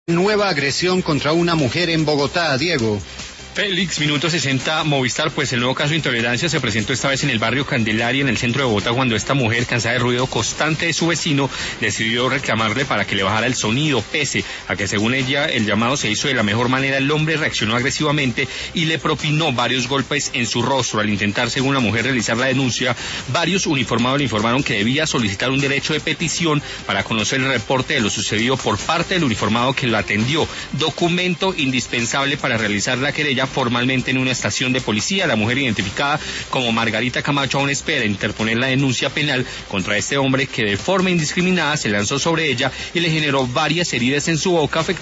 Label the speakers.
Speaker 1: Nueva agresión contra una mujer en Bogotá, Diego.
Speaker 2: Félix, minuto 60, Movistar, pues el nuevo caso de intolerancia se presentó esta vez en el barrio Candelaria, en el centro de Bogotá, cuando esta mujer, cansada del ruido constante de su vecino, decidió reclamarle para que le bajara el sonido, pese a que según ella el llamado se hizo de la mejor manera. El hombre reaccionó agresivamente y le propinó varios golpes en su rostro. Al intentar, según la mujer, realizar la denuncia, varios uniformados le informaron que debía solicitar un derecho de petición para conocer el reporte de lo sucedido por parte del uniformado que lo atendió, documento indispensable para realizar la querella formalmente en una estación de policía. La mujer, identificada como Margarita Camacho, aún espera interponer la denuncia penal contra este hombre que de forma indiscriminada se lanzó sobre ella y le generó varias heridas en su boca, afectando